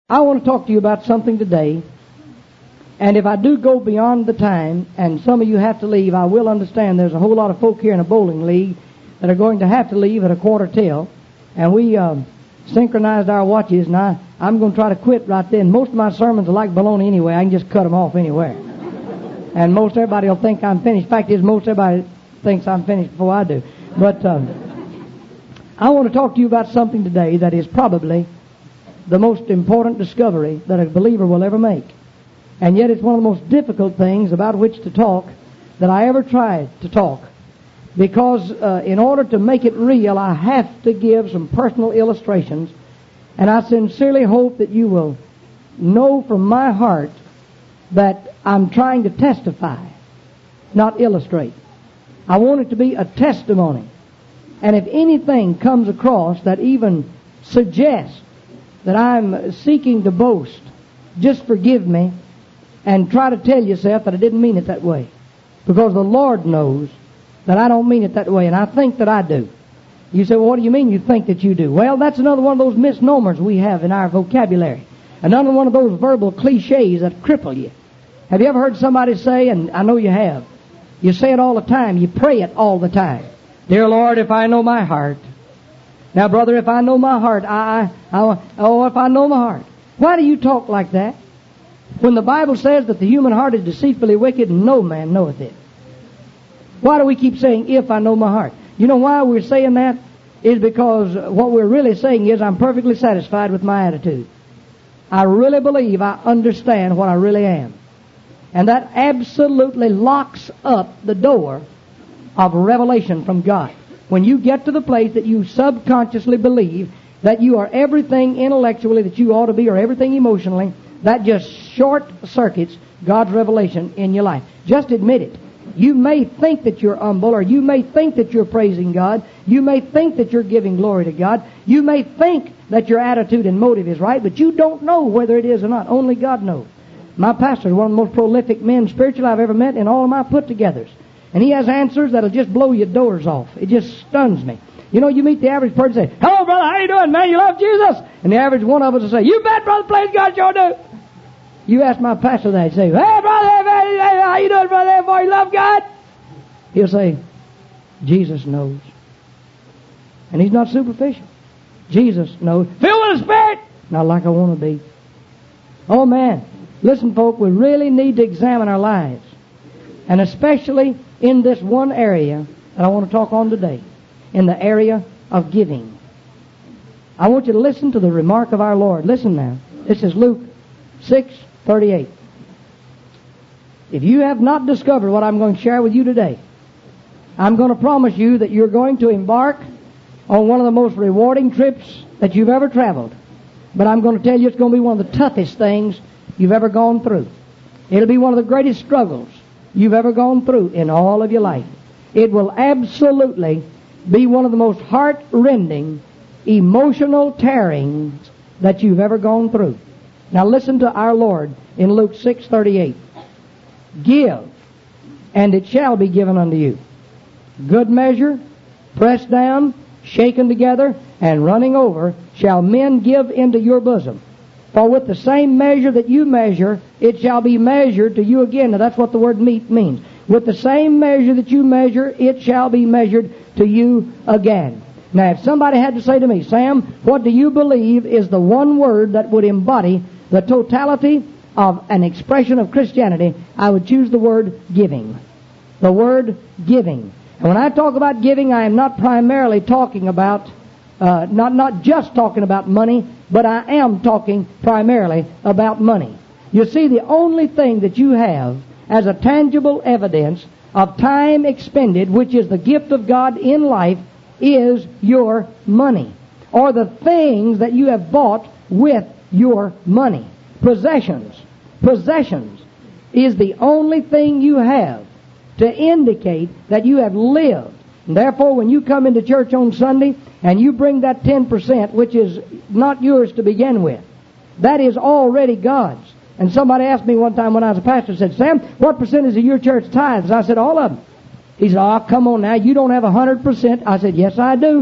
I want to talk to you about something today, and if I do go beyond the time, and some of you have to leave, I will understand there's a whole lot of folk here in a bowling league that are going to have to leave at 1:15, and we synchronized our watches, and I'm going to try to quit right then. Most of my sermons are like baloney anyway. I can just cut them off anywhere. And most everybody will think I'm finished. Fact is, most everybody thinks I'm finished before I do. But I want to talk to you about something today that is probably the most important discovery that a believer will ever make. And yet it's one of the most difficult things about which to talk that I ever tried to talk. Because in order to make it real, I have to give some personal illustrations. And I sincerely hope that you will know from my heart that I'm trying to testify, not illustrate. I want it to be a testimony. And if anything comes across that even suggests that I'm seeking to boast, just forgive me and try to tell yourself that I didn't mean it that way. Because the Lord knows that I don't mean it that way, and I think that I do. You say, well, what do you mean you think that you do? Well, that's another one of those misnomers we have in our vocabulary. Another one of those verbal cliches that cripple you. Have you ever heard somebody say, and I know you have, you say it all the time, you pray it all the time, dear Lord, if I know my heart. Now, brother, if I know my heart, if I know my heart. Why do you talk like that? When the Bible says that the human heart is deceitfully wicked and no man knoweth it. Why do we keep saying, if I know my heart? You know why we're saying that? Is because what we're really saying is I'm perfectly satisfied with my attitude. I really believe I understand what I really am. And that absolutely locks up the door of revelation from God. When you get to the place that you subconsciously believe that you are everything intellectually that you ought to be or everything emotionally, that just short circuits God's revelation in your life. Just admit it. You may think that you're humble, or you may think that you're praising God. You may think that you're giving glory to God. You may think that your attitude and motive is right, but you don't know whether it is or not. Only God knows. My pastor is one of the most prolific men spiritually I've ever met in all of my put-togethers. And he has answers that'll just blow your doors off. It just stuns me. You know, you meet the average person and say, hello, brother, how you doing, man? You love Jesus? And the average one of us will say, you bet, brother, praise God, sure do. You ask my pastor that, say, hey, brother, hey, how you doing, brother? Hey, boy, you love God? He'll say, Jesus knows. And he's not superficial. Jesus knows. Filled with the Spirit. Not like I want to be. Oh, man. Listen, folk, we really need to examine our lives. And especially in this one area that I want to talk on today. In the area of giving. I want you to listen to the remark of our Lord. Listen now. This is Luke 6:38. If you have not discovered what I'm going to share with you today, I'm going to promise you that you're going to embark on one of the most rewarding trips that you've ever traveled. But I'm going to tell you it's going to be one of the toughest things you've ever gone through. It'll be one of the greatest struggles you've ever gone through in all of your life. It will absolutely be one of the most heart-rending, emotional tearings that you've ever gone through. Now listen to our Lord in Luke 6:38. Give, and it shall be given unto you. Good measure, pressed down, shaken together, and running over, shall men give into your bosom. For with the same measure that you measure, it shall be measured to you again. Now that's what the word meet means. With the same measure that you measure, it shall be measured to you again. Now if somebody had to say to me, Sam, what do you believe is the one word that would embody the totality of an expression of Christianity, I would choose the word giving. The word giving. And when I talk about giving, I am not primarily talking about, not just talking about money, but I am talking primarily about money. You see, the only thing that you have as a tangible evidence of time expended, which is the gift of God in life, is your money. Or the things that you have bought with your money. Possessions. Possessions is the only thing you have to indicate that you have lived. And therefore, when you come into church on Sunday and you bring that 10%, which is not yours to begin with, that is already God's. And somebody asked me one time when I was a pastor, said, Sam, what percentage of your church tithes? I said, all of them. He said, oh, come on now, you don't have 100%. I said, yes, I do.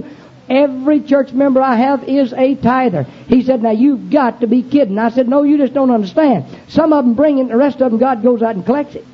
every church member I have is a tither. He said, now you've got to be kidding. I said, no, you just don't understand. Some of them bring it, the rest of them God goes out and collects it.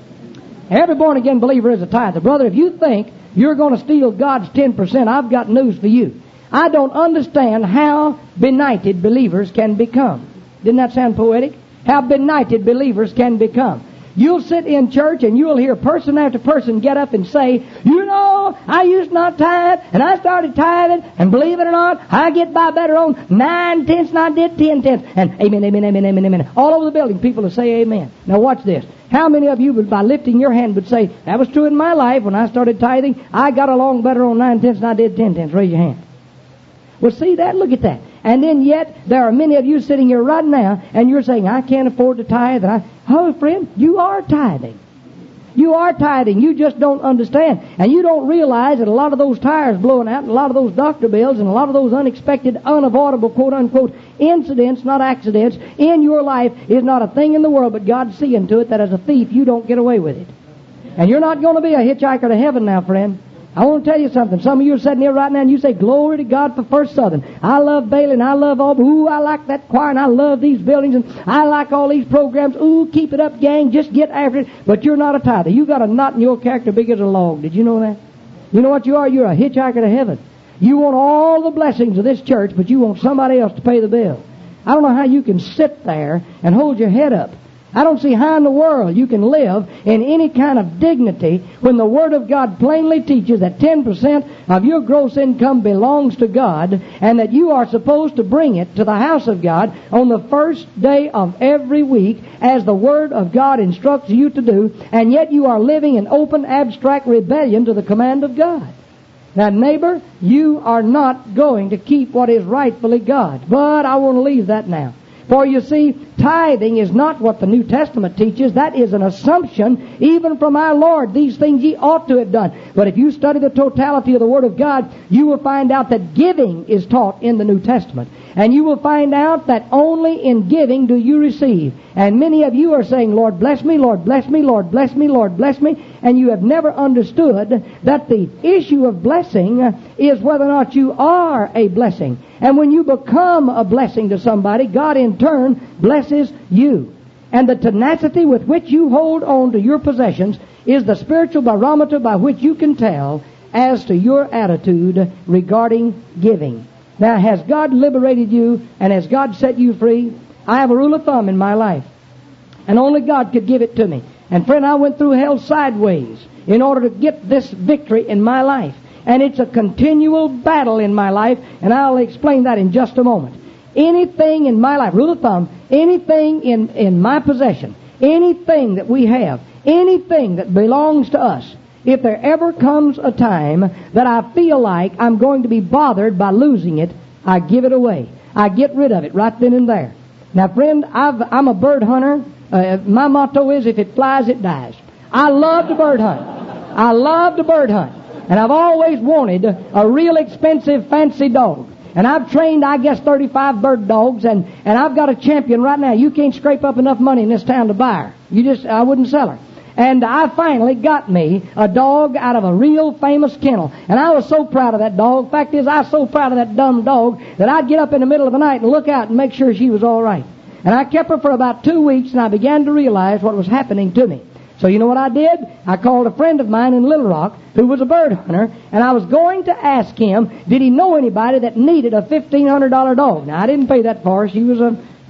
Every born-again believer is a tither. Brother, if you think you're going to steal God's 10%, I've got news for you. I don't understand how benighted believers can become. Didn't that sound poetic? How benighted believers can become. You'll sit in church and you'll hear person after person get up and say, you know, I used not tithe, and I started tithing, and believe it or not, I get by better on 9/10 than I did 10/10. And amen, amen, amen, amen, amen. All over the building, people will say amen. Now watch this. How many of you, by lifting your hand, would say, that was true in my life when I started tithing, I got along better on 9/10 than I did 10/10? Raise your hand. Well, see that? Look at that. And then yet, there are many of you sitting here right now, and you're saying, I can't afford to tithe. Oh, friend, you are tithing. You are tithing. You just don't understand. And you don't realize that a lot of those tires blowing out, and a lot of those doctor bills, and a lot of those unexpected, unavoidable, quote-unquote, incidents, not accidents, in your life is not a thing in the world, but God's seeing to it that as a thief, you don't get away with it. And you're not going to be a hitchhiker to heaven now, friend. I want to tell you something. Some of you are sitting here right now and you say, glory to God for First Southern. I love Bailey and I love Auburn. Ooh, I like that choir and I love these buildings and I like all these programs. Ooh, keep it up, gang. Just get after it. But you're not a tither. You got a knot in your character big as a log. Did you know that? You know what you are? You're a hitchhiker to heaven. You want all the blessings of this church, but you want somebody else to pay the bill. I don't know how you can sit there and hold your head up. I don't see how in the world you can live in any kind of dignity when the Word of God plainly teaches that 10% of your gross income belongs to God and that you are supposed to bring it to the house of God on the first day of every week as the Word of God instructs you to do, and yet you are living in open abstract rebellion to the command of God. Now, neighbor, you are not going to keep what is rightfully God's. But I want to leave that now. For you see, tithing is not what the New Testament teaches. That is an assumption even from our Lord. These things ye ought to have done. But if you study the totality of the Word of God, you will find out that giving is taught in the New Testament. And you will find out that only in giving do you receive. And many of you are saying, Lord bless me, Lord bless me, Lord bless me, Lord bless me. And you have never understood that the issue of blessing is whether or not you are a blessing. And when you become a blessing to somebody, God in turn blesses you. And the tenacity with which you hold on to your possessions is the spiritual barometer by which you can tell as to your attitude regarding giving. Now, has God liberated you and has God set you free? I have a rule of thumb in my life, and only God could give it to me. And friend, I went through hell sideways in order to get this victory in my life. And it's a continual battle in my life, and I'll explain that in just a moment. Anything in my life, rule of thumb, anything in my possession, anything that we have, anything that belongs to us, if there ever comes a time that I feel like I'm going to be bothered by losing it, I give it away. I get rid of it right then and there. Now, friend, I'm a bird hunter. My motto is, if it flies, it dies. I love to bird hunt. I love to bird hunt. And I've always wanted a real expensive, fancy dog. And I've trained, I guess, 35 bird dogs, and I've got a champion right now. You can't scrape up enough money in this town to buy her. I wouldn't sell her. And I finally got me a dog out of a real famous kennel. And I was so proud of that dog. Fact is, I was so proud of that dumb dog that I'd get up in the middle of the night and look out and make sure she was all right. And I kept her for about 2 weeks, and I began to realize what was happening to me. So you know what I did? I called a friend of mine in Little Rock who was a bird hunter, and I was going to ask him, did he know anybody that needed a $1,500 dog? Now, I didn't pay that for her. She was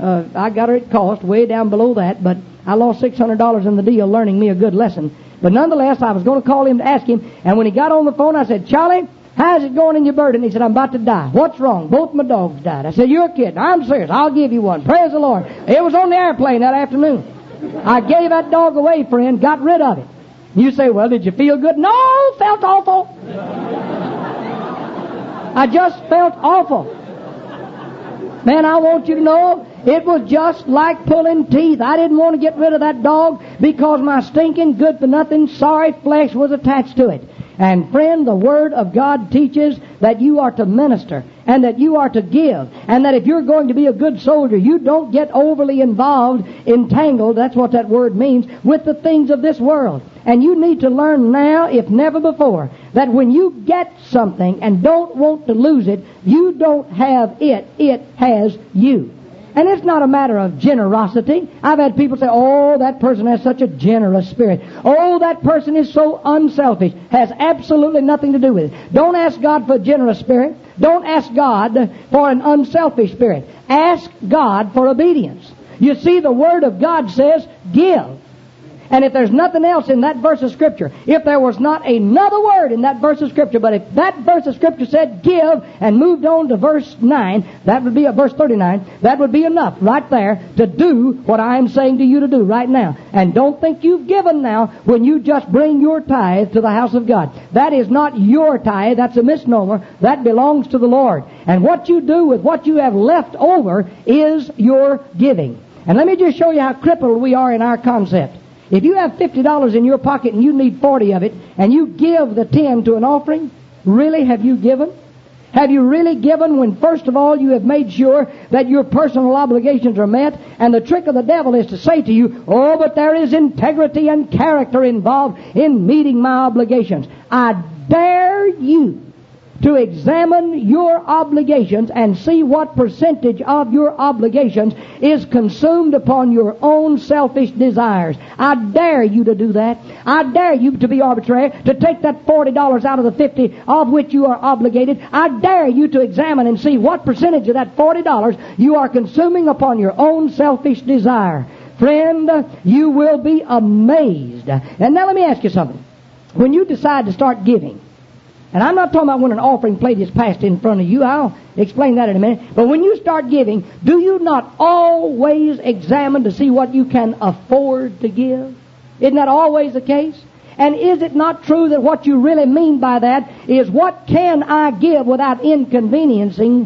I got her at cost, way down below that, but I lost $600 in the deal learning me a good lesson. But nonetheless, I was going to call him to ask him, and when he got on the phone, I said, Charlie, how's it going in your bird? And he said, I'm about to die. What's wrong? Both my dogs died. I said, you're kidding. I'm serious. I'll give you one. Praise the Lord. It was on the airplane that afternoon. I gave that dog away, friend, got rid of it. You say, well, did you feel good? No, felt awful. I just felt awful. Man, I want you to know, it was just like pulling teeth. I didn't want to get rid of that dog because my stinking, good-for-nothing, sorry flesh was attached to it. And friend, the Word of God teaches that you are to minister and that you are to give, and that if you're going to be a good soldier, you don't get overly involved, entangled, that's what that word means, with the things of this world. And you need to learn now, if never before, that when you get something and don't want to lose it, you don't have it. It has you. And it's not a matter of generosity. I've had people say, oh, that person has such a generous spirit. Oh, that person is so unselfish. Has absolutely nothing to do with it. Don't ask God for a generous spirit. Don't ask God for an unselfish spirit. Ask God for obedience. You see, the Word of God says, give. And if there's nothing else in that verse of Scripture, if there was not another word in that verse of Scripture, but if that verse of Scripture said give and moved on to verse 9, that would be verse 39, that would be enough right there to do what I'm saying to you to do right now. And don't think you've given now when you just bring your tithe to the house of God. That is not your tithe. That's a misnomer. That belongs to the Lord. And what you do with what you have left over is your giving. And let me just show you how crippled we are in our concept. If you have $50 in your pocket and you need 40 of it, and you give the 10 to an offering, really have you given? Have you really given when first of all you have made sure that your personal obligations are met? And the trick of the devil is to say to you, oh, but there is integrity and character involved in meeting my obligations. I dare you to examine your obligations and see what percentage of your obligations is consumed upon your own selfish desires. I dare you to do that. I dare you to be arbitrary, to take that $40 out of the 50 of which you are obligated. I dare you to examine and see what percentage of that $40 you are consuming upon your own selfish desire. Friend, you will be amazed. And now let me ask you something. When you decide to start giving, and I'm not talking about when an offering plate is passed in front of you. I'll explain that in a minute. But when you start giving, do you not always examine to see what you can afford to give? Isn't that always the case? And is it not true that what you really mean by that is what can I give without inconveniencing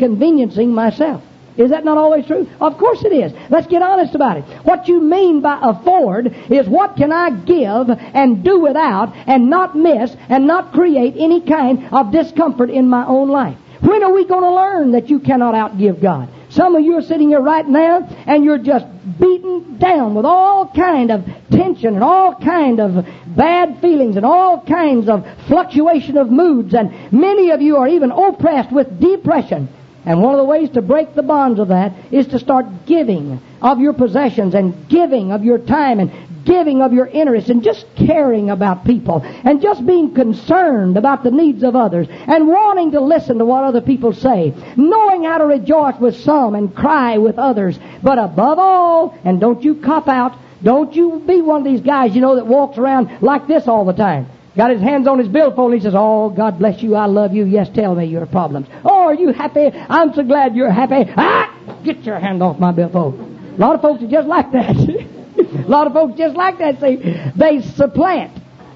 myself? Is that not always true? Of course it is. Let's get honest about it. What you mean by afford is what can I give and do without and not miss and not create any kind of discomfort in my own life. When are we going to learn that you cannot outgive God? Some of you are sitting here right now and you're just beaten down with all kind of tension and all kind of bad feelings and all kinds of fluctuation of moods, and many of you are even oppressed with depression. And one of the ways to break the bonds of that is to start giving of your possessions and giving of your time and giving of your interest and just caring about people and just being concerned about the needs of others and wanting to listen to what other people say, knowing how to rejoice with some and cry with others. But above all, and don't you cop out, don't you be one of these guys, that walks around like this all the time. Got his hands on his billfold and he says, oh, God bless you, I love you, yes, tell me your problems. Oh, are you happy? I'm so glad you're happy. Get your hand off my billfold. A lot of folks are just like that. A lot of folks just like that. They supplant.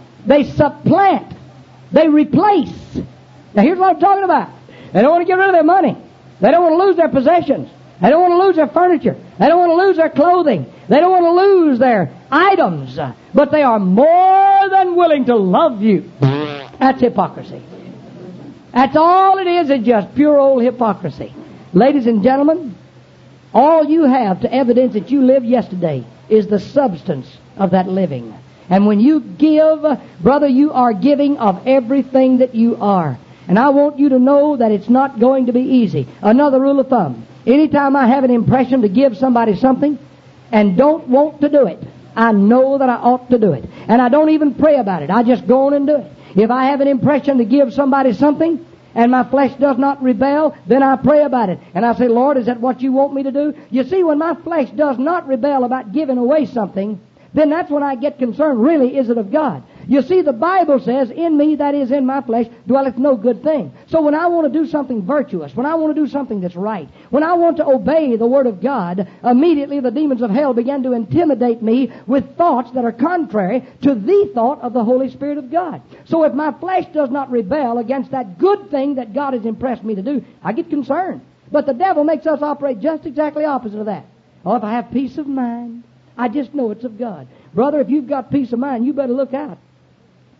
They replace. Now here's what I'm talking about. They don't want to get rid of their money. They don't want to lose their possessions. They don't want to lose their furniture. They don't want to lose their clothing. They don't want to lose their items. But they are more than willing to love you. That's hypocrisy. That's all it is just pure old hypocrisy. Ladies and gentlemen, all you have to evidence that you lived yesterday is the substance of that living. And when you give, brother, you are giving of everything that you are. And I want you to know that it's not going to be easy. Another rule of thumb. Anytime I have an impression to give somebody something and don't want to do it, I know that I ought to do it. And I don't even pray about it. I just go on and do it. If I have an impression to give somebody something and my flesh does not rebel, then I pray about it. And I say, Lord, is that what you want me to do? You see, when my flesh does not rebel about giving away something, then that's when I get concerned, really, is it of God? You see, the Bible says, in me, that is in my flesh, dwelleth no good thing. So when I want to do something virtuous, when I want to do something that's right, when I want to obey the Word of God, immediately the demons of hell begin to intimidate me with thoughts that are contrary to the thought of the Holy Spirit of God. So if my flesh does not rebel against that good thing that God has impressed me to do, I get concerned. But the devil makes us operate just exactly opposite of that. Oh, if I have peace of mind, I just know it's of God. Brother, if you've got peace of mind, you better look out.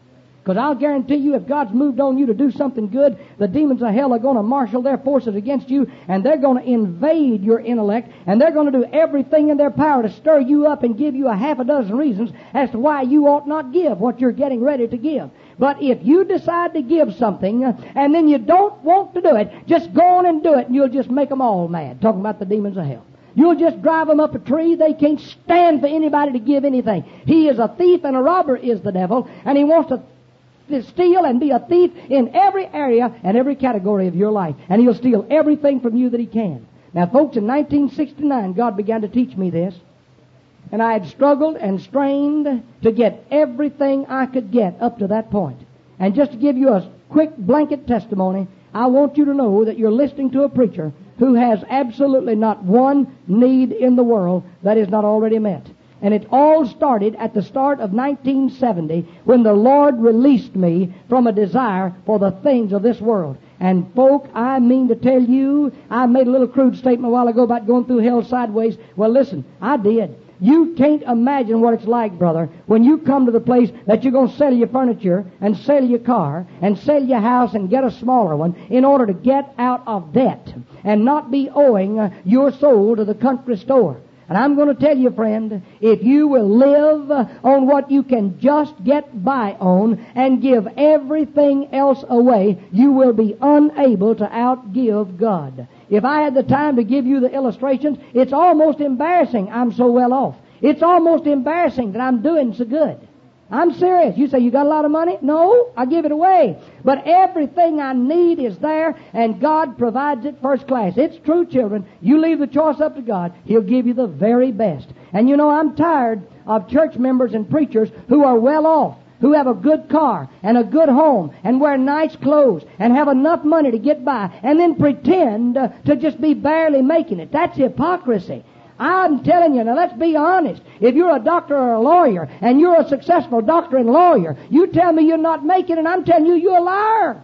Because I'll guarantee you, if God's moved on you to do something good, the demons of hell are going to marshal their forces against you, and they're going to invade your intellect, and they're going to do everything in their power to stir you up and give you a half a dozen reasons as to why you ought not give what you're getting ready to give. But if you decide to give something, and then you don't want to do it, just go on and do it, and you'll just make them all mad. Talking about the demons of hell. You'll just drive them up a tree. They can't stand for anybody to give anything. He is a thief and a robber is the devil, and he wants to steal and be a thief in every area and every category of your life. And he'll steal everything from you that he can. Now, folks, in 1969, God began to teach me this. And I had struggled and strained to get everything I could get up to that point. And just to give you a quick blanket testimony, I want you to know that you're listening to a preacher who has absolutely not one need in the world that is not already met. And it all started at the start of 1970 when the Lord released me from a desire for the things of this world. And folk, I mean to tell you, I made a little crude statement a while ago about going through hell sideways. Well, listen, I did. You can't imagine what it's like, brother, when you come to the place that you're going to sell your furniture and sell your car and sell your house and get a smaller one in order to get out of debt and not be owing your soul to the country store. And I'm going to tell you, friend, if you will live on what you can just get by on and give everything else away, you will be unable to outgive God. If I had the time to give you the illustrations, it's almost embarrassing I'm so well off. It's almost embarrassing that I'm doing so good. I'm serious. You say, you got a lot of money? No, I give it away. But everything I need is there, and God provides it first class. It's true, children. You leave the choice up to God. He'll give you the very best. And you know, I'm tired of church members and preachers who are well off, who have a good car and a good home and wear nice clothes and have enough money to get by and then pretend to just be barely making it. That's hypocrisy. I'm telling you, now let's be honest. If you're a doctor or a lawyer, and you're a successful doctor and lawyer, you tell me you're not making it, I'm telling you, you're a liar.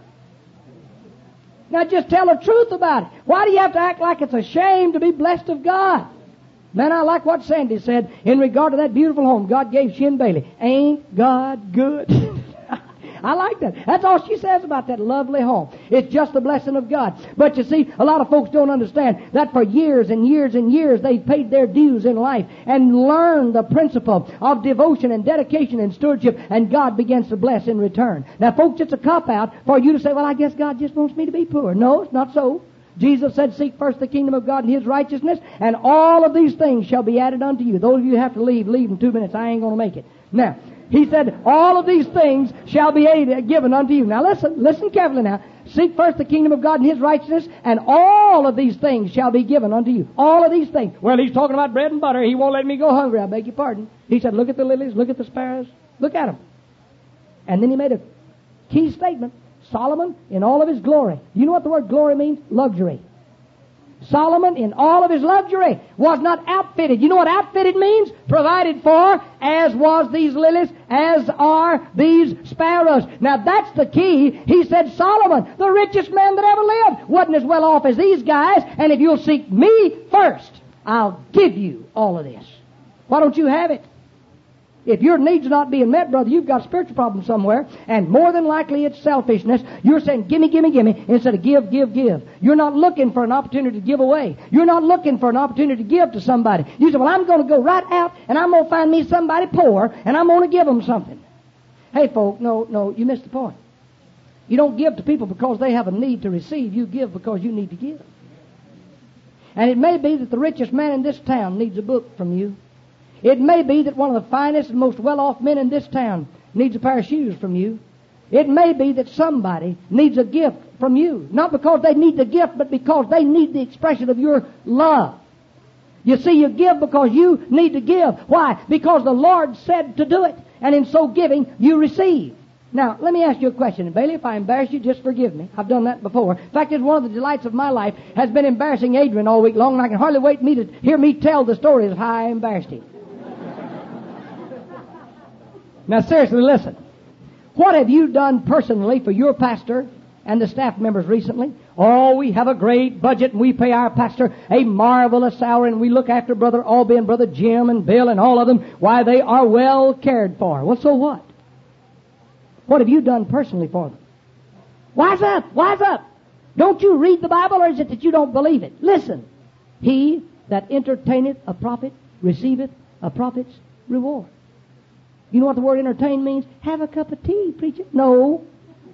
Now just tell the truth about it. Why do you have to act like it's a shame to be blessed of God? Man, I like what Sandy said in regard to that beautiful home God gave Shin Bailey. Ain't God good? I like that. That's all she says about that lovely home. It's just the blessing of God. But you see, a lot of folks don't understand that for years and years and years they've paid their dues in life and learned the principle of devotion and dedication and stewardship, and God begins to bless in return. Now, folks, it's a cop-out for you to say, well, I guess God just wants me to be poor. No, it's not so. Jesus said, seek first the kingdom of God and His righteousness, and all of these things shall be added unto you. Those of you who have to leave in 2 minutes. I ain't going to make it. Now, He said, all of these things shall be given unto you. Now listen carefully now. Seek first the kingdom of God and His righteousness, and all of these things shall be given unto you. All of these things. Well, He's talking about bread and butter. He won't let me go hungry. I beg your pardon. He said, look at the lilies, look at the sparrows. Look at them. And then He made a key statement. Solomon in all of his glory. You know what the word glory means? Luxury. Solomon in all of his luxury was not outfitted. You know what outfitted means? Provided for, as was these lilies, as are these sparrows. Now that's the key. He said Solomon, the richest man that ever lived, wasn't as well off as these guys, and if you'll seek me first, I'll give you all of this. Why don't you have it? If your needs are not being met, brother, you've got a spiritual problem somewhere, and more than likely it's selfishness. You're saying, gimme, gimme, gimme, instead of give, give, give. You're not looking for an opportunity to give away. You're not looking for an opportunity to give to somebody. You say, well, I'm going to go right out, and I'm going to find me somebody poor, and I'm going to give them something. Hey, folk, no, you missed the point. You don't give to people because they have a need to receive. You give because you need to give. And it may be that the richest man in this town needs a book from you. It may be that one of the finest and most well-off men in this town needs a pair of shoes from you. It may be that somebody needs a gift from you. Not because they need the gift, but because they need the expression of your love. You see, you give because you need to give. Why? Because the Lord said to do it. And in so giving, you receive. Now, let me ask you a question. And Bailey, if I embarrass you, just forgive me. I've done that before. In fact, it's one of the delights of my life has been embarrassing Adrian all week long, and I can hardly wait to hear me tell the stories of how I embarrassed him. Now, seriously, listen. What have you done personally for your pastor and the staff members recently? Oh, we have a great budget, and we pay our pastor a marvelous salary, and we look after Brother Albie and Brother Jim and Bill and all of them. Why, they are well cared for. Well, so what? What have you done personally for them? Wise up! Wise up! Don't you read the Bible, or is it that you don't believe it? Listen. He that entertaineth a prophet receiveth a prophet's reward. You know what the word entertain means? Have a cup of tea, preacher. No.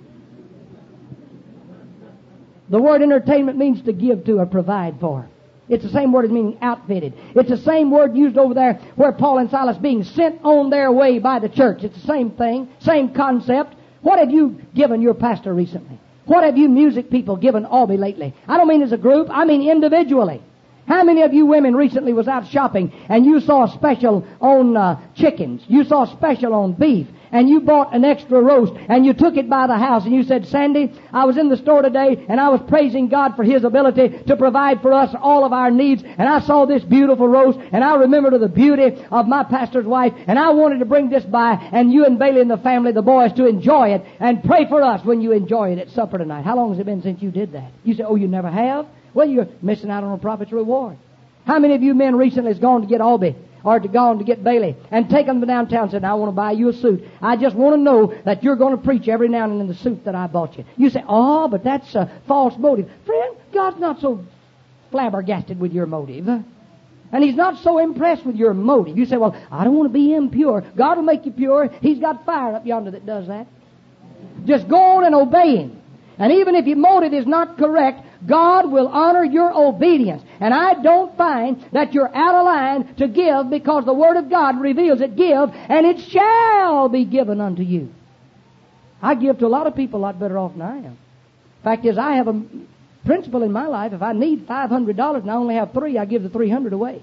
The word entertainment means to give to or provide for. It's the same word as meaning outfitted. It's the same word used over there where Paul and Silas being sent on their way by the church. It's the same thing, same concept. What have you given your pastor recently? What have you music people given Albee lately? I don't mean as a group, I mean individually. How many of you women recently was out shopping and you saw a special on chickens, you saw a special on beef, and you bought an extra roast and you took it by the house and you said, Sandy, I was in the store today and I was praising God for His ability to provide for us all of our needs, and I saw this beautiful roast and I remembered the beauty of my pastor's wife, and I wanted to bring this by, and you and Bailey and the family, the boys, to enjoy it and pray for us when you enjoy it at supper tonight. How long has it been since you did that? You say, oh, you never have? Well, you're missing out on a prophet's reward. How many of you men recently has gone to get Albee or gone to get Bailey and taken them downtown and said, I want to buy you a suit. I just want to know that you're going to preach every now and then in the suit that I bought you. You say, oh, but that's a false motive. Friend, God's not so flabbergasted with your motive. And He's not so impressed with your motive. You say, well, I don't want to be impure. God will make you pure. He's got fire up yonder that does that. Just go on and obey Him. And even if your motive is not correct, God will honor your obedience. And I don't find that you're out of line to give, because the Word of God reveals it. Give, and it shall be given unto you. I give to a lot of people a lot better off than I am. Fact is, I have a principle in my life. If I need $500 and I only have $3, I give the $300 away.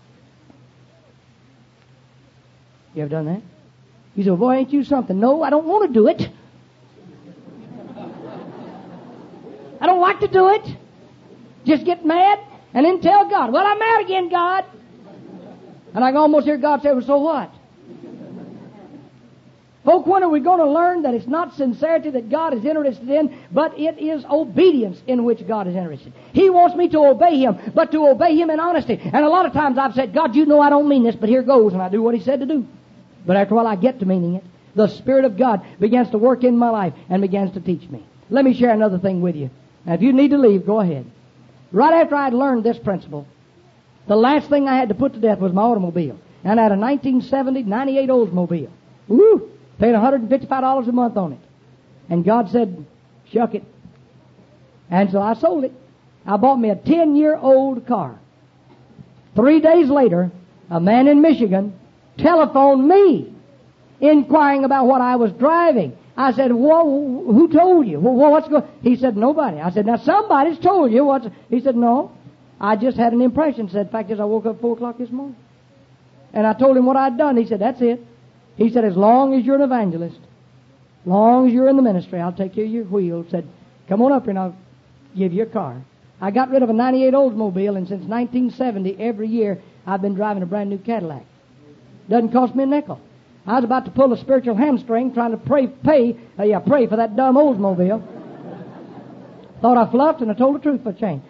You ever done that? You say, well, boy, ain't you something? No, I don't want to do it. I don't like to do it. Just get mad and then tell God, well, I'm mad again, God. And I can almost hear God say, well, so what? Folk, when are we going to learn that it's not sincerity that God is interested in, but it is obedience in which God is interested? He wants me to obey Him, but to obey Him in honesty. And a lot of times I've said, God, you know I don't mean this, but here goes, and I do what He said to do. But after a while I get to meaning it. The Spirit of God begins to work in my life and begins to teach me. Let me share another thing with you. Now, if you need to leave, go ahead. Right after I had learned this principle, the last thing I had to put to death was my automobile. And I had a 1970 98 Oldsmobile. Woo! Paid $155 a month on it. And God said, shuck it. And so I sold it. I bought me a 10-year-old car. 3 days later, a man in Michigan telephoned me inquiring about what I was driving. I said, well, who told you? Well, what's going on? He said, nobody. I said, now somebody's told you. He said, no. I just had an impression. He said, fact is, I woke up 4 o'clock this morning. And I told him what I'd done. He said, that's it. He said, as long as you're an evangelist, as long as you're in the ministry, I'll take care of your wheel. Said, come on up here and I'll give you a car. I got rid of a 98 Oldsmobile, and since 1970, every year, I've been driving a brand new Cadillac. Doesn't cost me a nickel. I was about to pull a spiritual hamstring trying to pray for that dumb Oldsmobile. Thought I fluffed, and I told the truth for a change.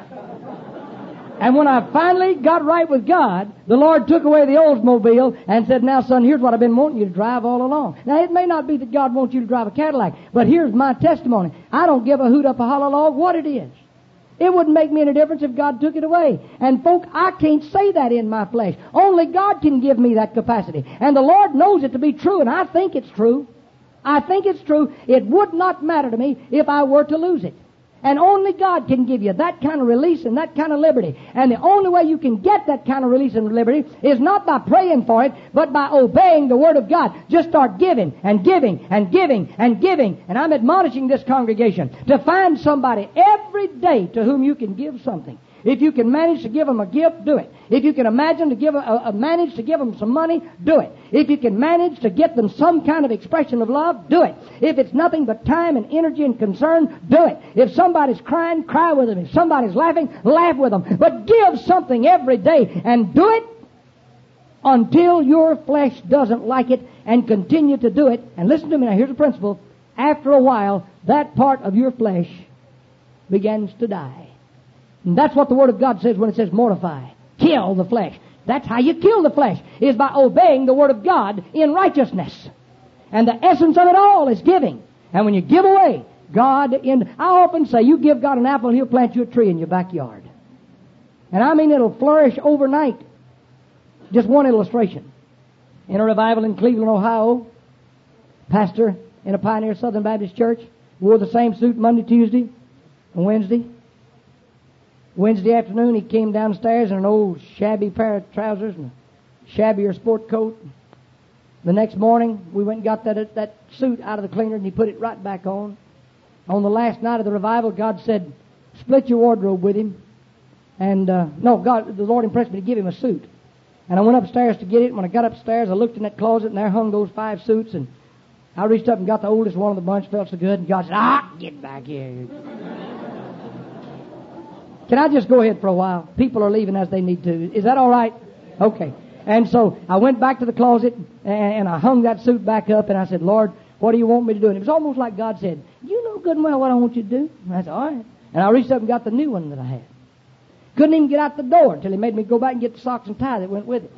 And when I finally got right with God, the Lord took away the Oldsmobile and said, now, son, here's what I've been wanting you to drive all along. Now, it may not be that God wants you to drive a Cadillac, but here's my testimony. I don't give a hoot up a hollow log what it is. It wouldn't make me any difference if God took it away. And, folk, I can't say that in my flesh. Only God can give me that capacity. And the Lord knows it to be true, and I think it's true. I think it's true. It would not matter to me if I were to lose it. And only God can give you that kind of release and that kind of liberty. And the only way you can get that kind of release and liberty is not by praying for it, but by obeying the Word of God. Just start giving and giving and giving and giving. And I'm admonishing this congregation to find somebody every day to whom you can give something. If you can manage to give them a gift, do it. If you can imagine to manage to give them some money, do it. If you can manage to get them some kind of expression of love, do it. If it's nothing but time and energy and concern, do it. If somebody's crying, cry with them. If somebody's laughing, laugh with them. But give something every day, and do it until your flesh doesn't like it, and continue to do it. And listen to me now, here's the principle. After a while, that part of your flesh begins to die. And that's what the Word of God says when it says mortify. Kill the flesh. That's how you kill the flesh, is by obeying the Word of God in righteousness. And the essence of it all is giving. And when you give away, I often say, you give God an apple, He'll plant you a tree in your backyard. And I mean, it'll flourish overnight. Just one illustration. In a revival in Cleveland, Ohio, pastor in a Pioneer Southern Baptist church wore the same suit Monday, Tuesday, and Wednesday. Wednesday afternoon, he came downstairs in an old shabby pair of trousers and a shabbier sport coat. The next morning, we went and got that suit out of the cleaner, and he put it right back on. On the last night of the revival, God said, split your wardrobe with him. And, the Lord impressed me to give him a suit. And I went upstairs to get it. When I got upstairs, I looked in that closet, and there hung those 5 suits. And I reached up and got the oldest one of the bunch. Felt so good. And God said, get back here. Can I just go ahead for a while? People are leaving as they need to. Is that all right? Okay. And so I went back to the closet, and I hung that suit back up, and I said, Lord, what do you want me to do? And it was almost like God said, you know good and well what I want you to do. And I said, all right. And I reached up and got the new one that I had. Couldn't even get out the door until he made me go back and get the socks and tie that went with it.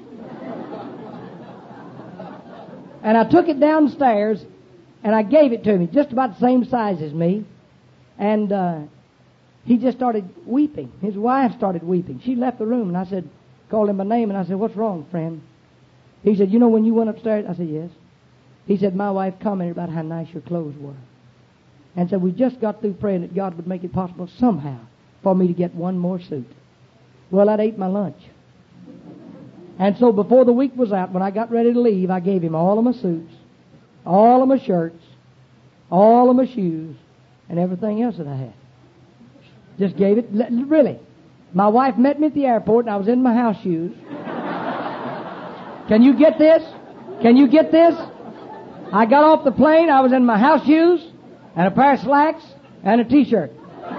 And I took it downstairs, and I gave it to him, just about the same size as me. And he just started weeping. His wife started weeping. She left the room, and I said, called him by name, and I said, what's wrong, friend? He said, you know when you went upstairs? I said, yes. He said, my wife commented about how nice your clothes were. And said, we just got through praying that God would make it possible somehow for me to get one more suit. Well, that ate my lunch. And so before the week was out, when I got ready to leave, I gave him all of my suits, all of my shirts, all of my shoes, and everything else that I had. Just gave it. Really. My wife met me at the airport, and I was in my house shoes. Can you get this? Can you get this? I got off the plane, I was in my house shoes, and a pair of slacks, and a T-shirt.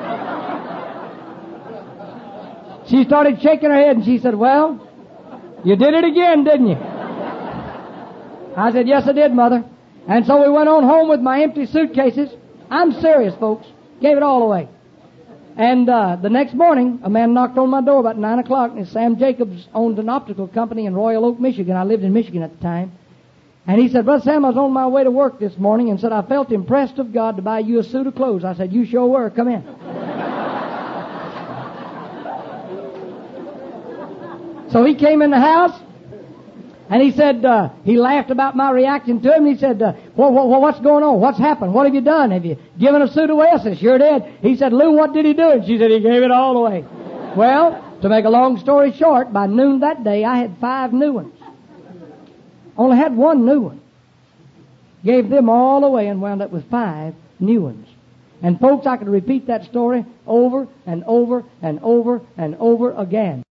She started shaking her head, and she said, well, you did it again, didn't you? I said, yes, I did, Mother. And so we went on home with my empty suitcases. I'm serious, folks. Gave it all away. And the next morning, a man knocked on my door about 9 o'clock, and Sam Jacobs owned an optical company in Royal Oak, Michigan. I lived in Michigan at the time. And he said, Brother Sam, I was on my way to work this morning and said, I felt impressed of God to buy you a suit of clothes. I said, you sure were. Come in. So he came in the house, and he said, he laughed about my reaction to him. He said, what's going on? What's happened? What have you done? Have you given a suit away? I said, sure did. He said, Lou, what did he do? And she said, he gave it all away. Well, to make a long story short, by noon that day, I had 5 new ones. Only had 1 new one. Gave them all away and wound up with 5 new ones. And folks, I could repeat that story over and over and over and over again.